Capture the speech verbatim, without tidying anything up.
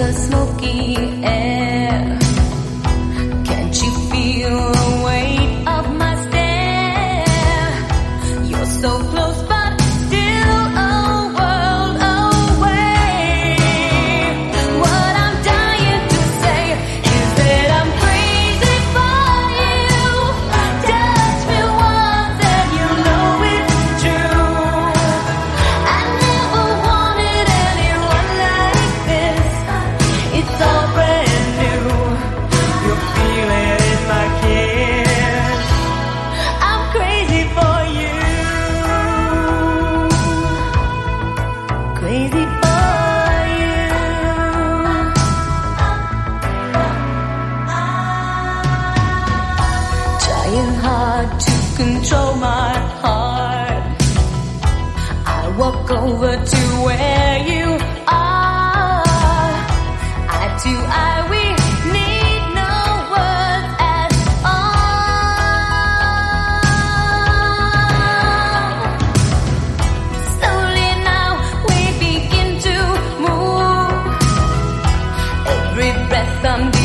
the smoky air. Can't you feel the weight of my stare? You're so close but still a world away. What I'm dying to say is that I'm crazy for you. Touch me once and you know it's true. I never wanted anyone like this. It's all brand new. You feel it in my kiss. I'm crazy for you. Crazy for you. Trying hard to control my heart. I walk over to where you are. Eye to eye, we need no words at all. Slowly now we begin to move. Every breath I'm